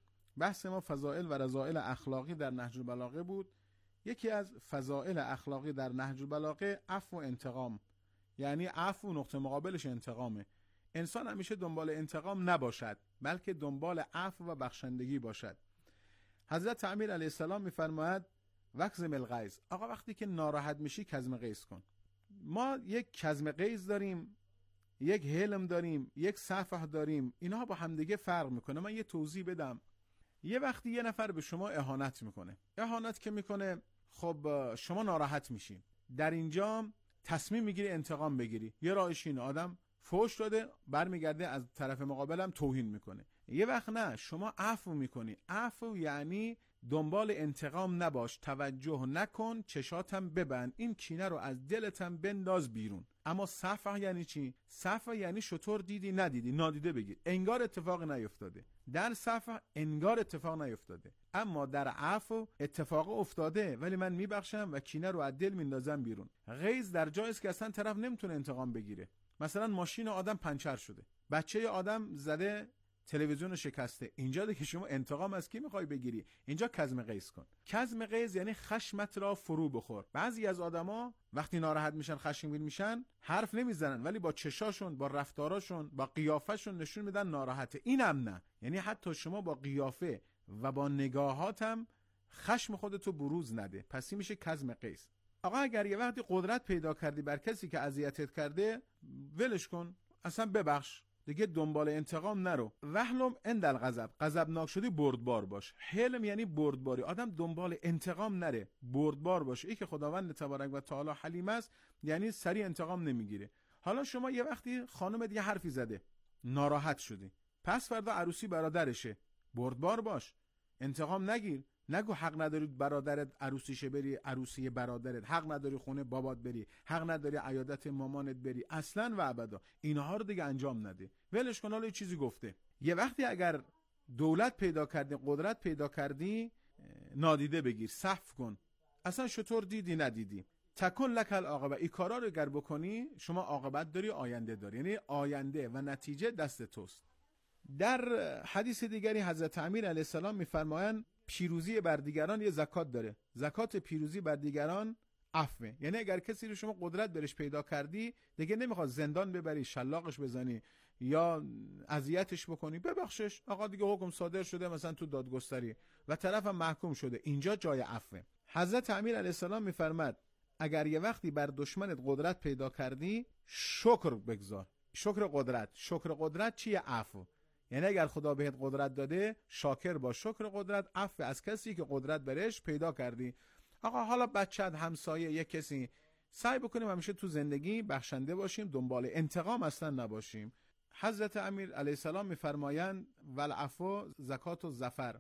بحث ما فضائل و رذائل اخلاقی در نهج البلاغه بود. یکی از فضائل اخلاقی در نهج البلاغه عفو و انتقام، یعنی عفو نقطه مقابلش انتقامه. انسان همیشه دنبال انتقام نباشد، بلکه دنبال عفو و بخشندگی باشد. حضرت امیر علیه السلام می‌فرماید وکظم الغیظ، آقا وقتی که ناراحت میشی کظم غیظ کن. ما یک کظم غیظ داریم، یک حلم داریم، یک صفح داریم. اینها با همدیگه فرق میکنه. من یه توضیح بدم. یه وقتی یه نفر به شما اهانت میکنه، اهانت که میکنه، خب شما ناراحت میشین. در اینجا تصمیم میگیری انتقام بگیری. یه راهش اینه، آدم فوش داده برمیگرده از طرف مقابلم توهین میکنه. یه وقت نه، شما عفو میکنی. عفو یعنی دنبال انتقام نباش، توجه نکن، چشاتم ببند، این کینه رو از دلتم بنداز بیرون. اما صفح یعنی چی؟ صفح یعنی شطور دیدی ندیدی، نادیده بگیر، انگار اتفاق نیفتاده. در صفح انگار اتفاق نیفتاده، اما در عفو اتفاق افتاده ولی من میبخشم و کینه رو از دل میندازم بیرون. غیظ در جایی است که اصلا طرف نمیتونه انتقام بگیره. مثلا ماشین آدم پنچر شده، بچه آدم زده تلویزیون شکسته، اینجا دیگه شما انتقام از کی میخوای بگیری؟ اینجا کظم غیظ کن. کظم غیظ یعنی خشمت را فرو بخور. بعضی از آدما وقتی ناراحت میشن، خشمگین میشن، حرف نمیزنن ولی با چشاشون، با رفتاراشون، با قیافشون نشون میدن ناراحته. اینم نه، یعنی حتی شما با قیافه و با نگاهاتم خشم خودتو بروز نده. پس این میشه کظم غیظ. آقا اگر یه وقتی قدرت پیدا کردی بر کسی که اذیتت کرده، ولش کن، اصلا ببخش، دیگه دنبال انتقام نرو. وحلم عند الغضب، غضبناک شدی بردبار باش. حلم یعنی بردباری، آدم دنبال انتقام نره، بردبار باشه. ای که خداوند تبارک و تعالی حلیم است، یعنی سریع انتقام نمیگیره. حالا شما یه وقتی خانمت یه حرفی زده، ناراحت شدی، پس فردا عروسی برادرشه، بردبار باش، انتقام نگیر، نگو حق نداری برادرت عروسیشه بری عروسی برادرت، حق نداری خونه بابات بری، حق نداری عیادت مامانت بری، اصلا و ابدا اینها رو دیگه انجام نده، ولش کن. حالا یه چیزی گفته، یه وقتی اگر دولت پیدا کردی، قدرت پیدا کردی، نادیده بگیر، صف کن، اصلا شطور دیدی ندیدی، تکن لک العاقبه. این کارا رو اگر بکنی شما عاقبت داری، آینده داری، یعنی آینده و نتیجه دست توست. در حدیث دیگری حضرت امیر علیه السلام میفرمایند پیروزی بر دیگران یه زکات داره، زکات پیروزی بر دیگران عفوه. یعنی اگر کسی رو شما قدرت برش پیدا کردی، دیگه نمیخواد زندان ببری، شلاقش بزنی یا اذیتش بکنی، ببخشش، آقا دیگه حکم صادر شده مثلا تو دادگستری و طرفم محکوم شده، اینجا جای عفوه. حضرت امیر علیه السلام میفرماد اگر یه وقتی بر دشمنت قدرت پیدا کردی، شکر بگذار. شکر قدرت، شکر قدرت چیه؟ عفو. یعنی اگر خدا بهت قدرت داده، شاکر باش، شکر قدرت، عفو از کسی که قدرت برش پیدا کردی. آقا حالا بچت، همسایه، یک کسی، سعی بکنیم همیشه تو زندگی بخشنده باشیم، دنبال انتقام اصلا نباشیم. حضرت امیر علیه السلام میفرمایند والعفو زکات الظفر،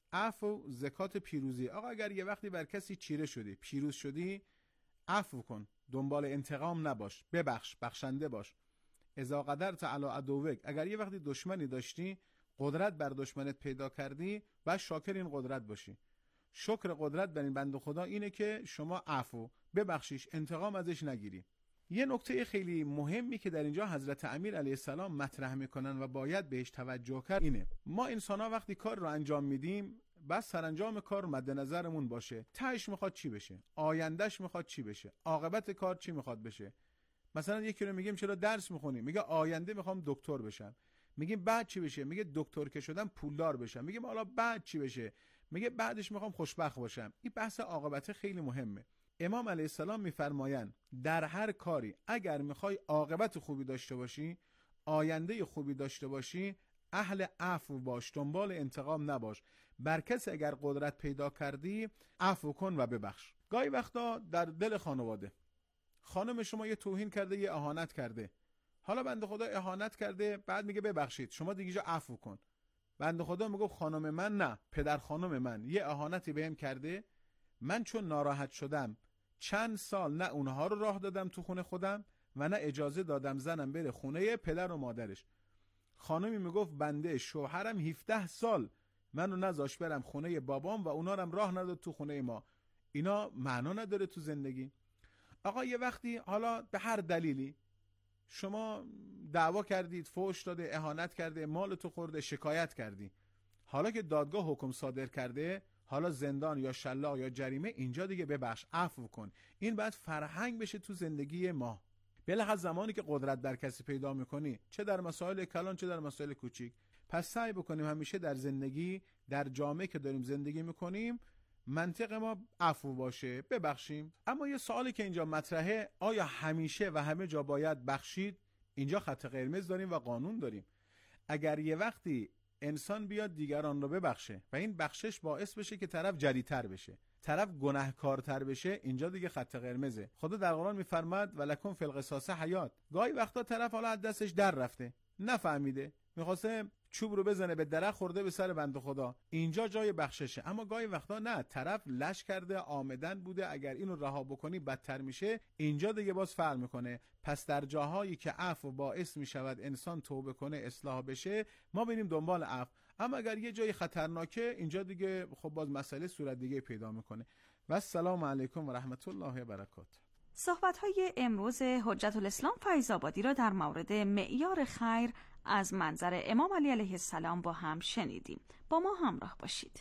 عفو زکات پیروزی. آقا اگر یه وقتی بر کسی چیره شدی، پیروز شدی، عفو کن، دنبال انتقام نباش، ببخش، بخشنده باش. اذا قدرت علی عدوک، اگر یه وقتی دشمنی داشتی، قدرت بر دشمنت پیدا کردی، باید شاکر این قدرت باشی. شکر قدرت بر این بنده خدا اینه که شما عفو، ببخشیش، انتقام ازش نگیری. یه نکته خیلی مهمی که در اینجا حضرت امیر علیه السلام مطرح میکنن و باید بهش توجه کرد اینه، ما انسان‌ها وقتی کار رو انجام میدیم، بس سرانجام کار مد نظرمون باشه، تهش میخواد چی بشه، آیندهش میخواد چی بشه، عاقبت کار چی میخواد بشه. مثلا یکی رو میگیم چرا درس میخونی، میگه آینده میخوام دکتر بشم. میگیم بعد چی بشه، میگه دکتر که شدم پولدار بشم. میگیم حالا بعد چی بشه، میگه بعدش میخوام خوشبخت باشم. این بحث عاقبت خیلی مهمه. امام علیه السلام میفرمایند در هر کاری اگر میخوای عاقبت خوبی داشته باشی، آینده خوبی داشته باشی، اهل عفو باش، دنبال انتقام نباش. بر کسی اگر قدرت پیدا کردی، عفو کن و ببخش. گاهی وقتا در دل خانواده خانم شما یه توهین کرده، یه اهانت کرده، حالا بنده خدا اهانت کرده، بعد میگه ببخشید، شما دیگه جا عفو کن. بنده خدا میگه خانم من نه، پدر خانم من یه اهانتی بهم کرده، من چون ناراحت شدم چند سال نه اونها رو راه دادم تو خونه خودم و نه اجازه دادم زنم بره خونه پدر و مادرش. خانمی میگفت بنده شوهرم هفده سال منو نذاش برم خونه بابام و اونا رو راه نداد تو خونه ما. اینا معنا نداره تو زندگی. آقا یه وقتی حالا به هر دلیلی شما دعوا کردید، فحش داده، اهانت کرده، مال تو خورده، شکایت کردی، حالا که دادگاه حکم صادر کرده، حالا زندان یا شلاق یا جریمه، اینجا دیگه ببخش، عفو کن. این باید فرهنگ بشه تو زندگی ما. بلحاظ زمانی که قدرت بر کسی پیدا میکنی، چه در مسائل کلان چه در مسائل کوچیک، پس سعی بکنیم همیشه در زندگی، در جامعه که داریم زندگی میکنیم، منطق ما عفو باشه، ببخشیم. اما یه سوالی که اینجا مطرحه، آیا همیشه و همه جا باید بخشید؟ اینجا خط قرمز داریم و قانون داریم. اگر یه وقتی انسان بیاد دیگران رو ببخشه و این بخشش باعث بشه که طرف جری‌تر بشه، طرف گناهکارتر بشه، اینجا دیگه خط قرمزه. خدا در قرآن میفرماد ولکم فی القصاص حیات. گاهی وقتا طرف حالا از دستش در رفته، نفهمیده، میخواسته چوب رو بزنه به درخت، خورده به سر بنده خدا، اینجا جای بخششه. اما گاهی وقتا نه، طرف لش کرده، آمدن بوده، اگر اینو رها بکنی بدتر میشه، اینجا دیگه باز فرق میکنه. پس در جاهایی که عفو باعث میشود انسان توبه کنه، اصلاح بشه، ما ببینیم دنبال عفو. اما اگر یه جای خطرناکه، اینجا دیگه خب باز مسئله صورت دیگه پیدا میکنه. و السلام علیکم و رحمت الله و برکاته. صحبت‌های امروز حجت الاسلام فیض‌آبادی را در مورد معیار خیر از منظر امام علی علیه السلام با هم شنیدیم. با ما همراه باشید.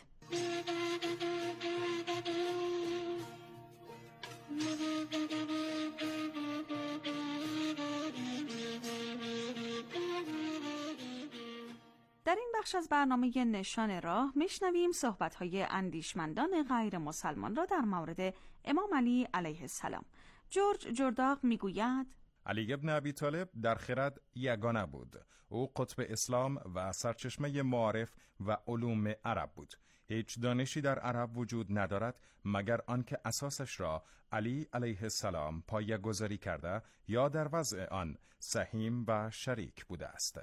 در این بخش از برنامه نشان راه میشنویم صحبت‌های اندیشمندان غیر مسلمان را در مورد امام علی علیه السلام. جورج جرداق میگوید: علی ابن ابی طالب در خرد یگانه بود. او قطب اسلام و سرچشمه معارف و علوم عرب بود. هیچ دانشی در عرب وجود ندارد مگر آنکه اساسش را علی علیه السلام پایه‌گذاری کرده یا در وضع آن سهیم و شریک بوده است.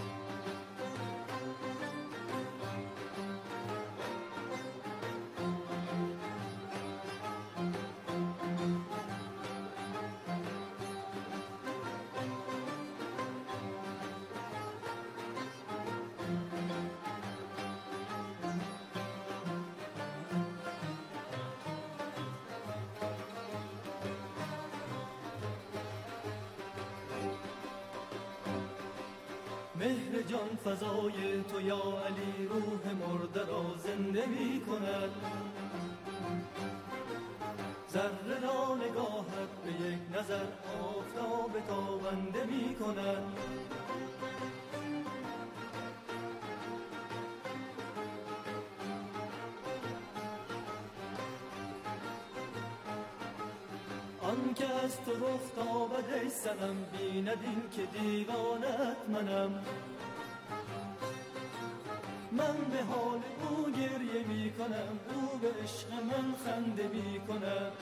مهر جان فضای تو یا علی روح مرده را زنده می کند. ذره را نگاهت به یک نظر آفتاب تابنده می کند. آن که از تو رخ تابد ای صنم بیند این که دیوانت منم. من به حال او گریه می کنم، او به عشق من خنده می کند.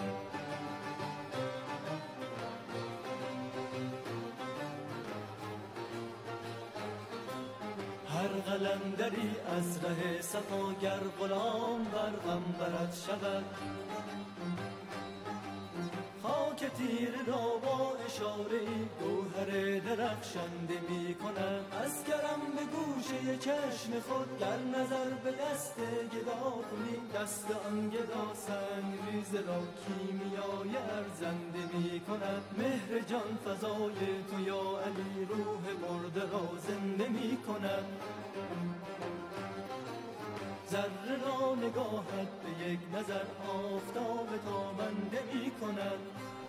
هر قلندری از ره صفا گر غلام بر غم برد شود. خاک تیر را با اشاره گوهر درخشنده می کنم. از کرم به گوشه چشم خود گر نظر به دست گدا کنی، دست آن گدا سنگ ریز را کیمیای ارزنده می کند. مهر جان فضای تو یا علی روح مرده را زنده می کند. ذره را نگاهت به یک نظر آفتاب تابنده می کند.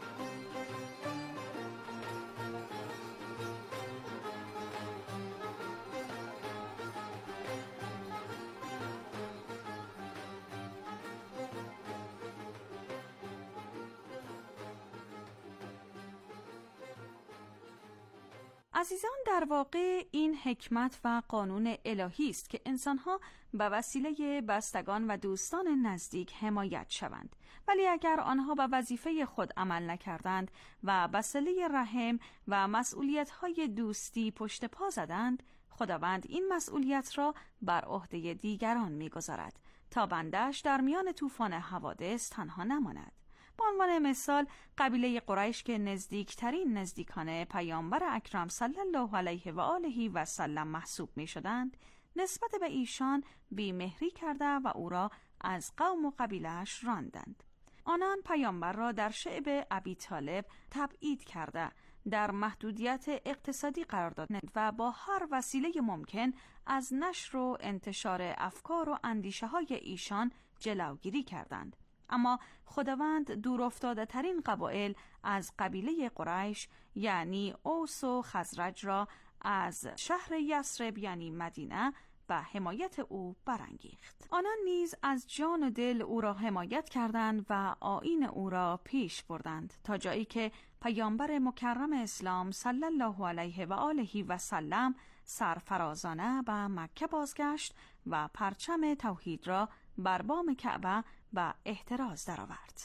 عزیزان، در واقع این حکمت و قانون الهی است که انسانها به وسیله بستگان و دوستان نزدیک حمایت شوند، ولی اگر آنها به وظیفه خود عمل نکردند و به صله رحم و مسئولیت‌های دوستی پشت پا زدند، خداوند این مسئولیت را بر عهده دیگران می‌گذارد تا بنده‌اش در میان طوفان حوادث تنها نماند. به عنوان مثال، قبیله قریش که نزدیکترین نزدیکان پیامبر اکرم صلی الله علیه و آله و سلم محسوب می شدند، نسبت به ایشان بیمهری کرده و او را از قوم و قبیله‌اش راندند. آنان پیامبر را در شعب ابی طالب تبعید کرده، در محدودیت اقتصادی قرار دادند و با هر وسیله ممکن از نشر و انتشار افکار و اندیشه های ایشان جلوگیری کردند. اما خداوند دور افتاده ترین قبایل از قبیله قریش یعنی اوس و خزرج را از شهر یثرب یعنی مدینه و حمایت او برانگیخت. آنان نیز از جان و دل او را حمایت کردند و آیین او را پیش بردند تا جایی که پیامبر مکرم اسلام صلی الله علیه و آله و سلم سرفرازانه به مکه بازگشت و پرچم توحید را بر بام کعبه و احتراز درآورد.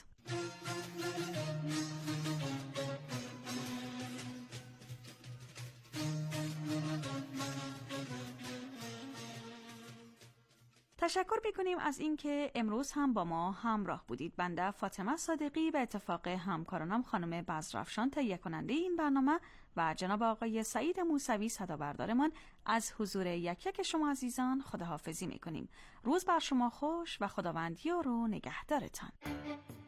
تشکر می‌کنیم از اینکه امروز هم با ما همراه بودید. بنده فاطمه صادقی به اتفاق همکارانم خانم بزرافشان تهیه کننده این برنامه و جناب آقای سعید موسوی صدابردارمان از حضور یک یک شما عزیزان خداحافظی می‌کنیم. روز بر شما خوش و خداوند یار و نگهدارتان.